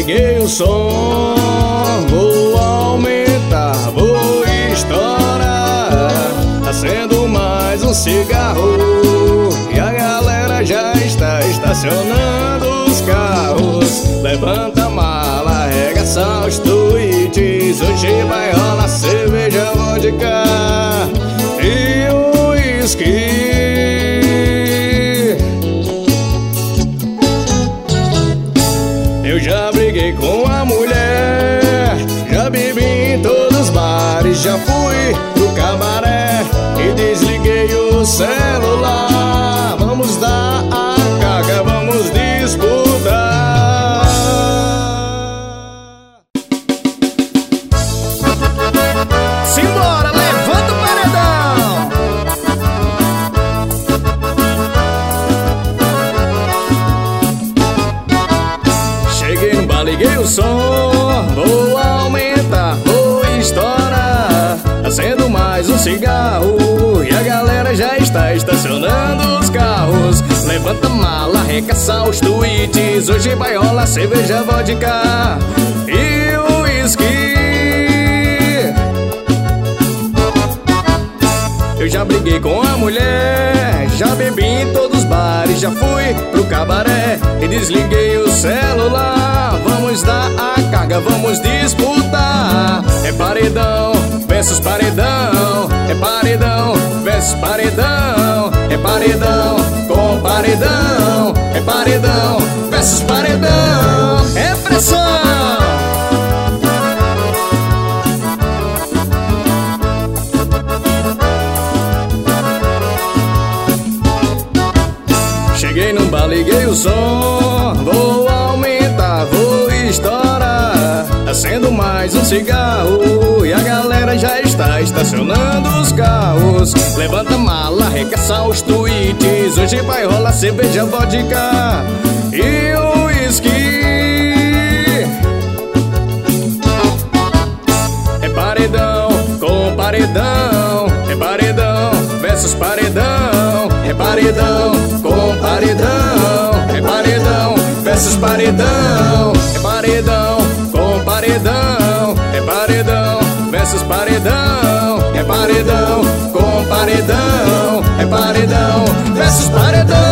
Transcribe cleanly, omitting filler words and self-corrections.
liguei o som, vou aumentar, vou estourar. Acendo mais um cigarro e a galera já está estacionando os carros. Levanta a mala, arregaça os tweets. Hoje vai rolar cerveja, vodka e uísque. Eu já briguei com a mulher, já bebi em todos os bares, já fui pro cabaré e desliguei o celular. Vamos dar a carga, vamos disputar. Simbora, levanta o paredão! Cheguei no bar, liguei o som, vou aumentar, vou estourar. Acendo mais um cigarro e a galera já está estacionando os carros. Levanta a mala, arregaça os tweets. Hoje vai rolar cerveja, vodka e uísque. Eu já briguei com a mulher, já bebi em todos os bares, já fui pro cabaré e desliguei o celular. Vamos dar a carga, vamos disputar. É paredão versus paredão, é paredão versus paredão, é paredão com paredão, é paredão versus paredão, é pressão. Cheguei no bar, liguei o som, vou aumentar, vou estourar. Acendo mais um cigarro e a galera já está estacionando os carros. Levanta a mala, arregaça os tweets. Hoje vai rolar cerveja, vodka e uísque. É paredão com paredão, é paredão versus paredão, é paredão com paredão, é paredão versus paredão, é paredão com paredão, é paredão versus paredão, é paredão com paredão, é paredão versus paredão.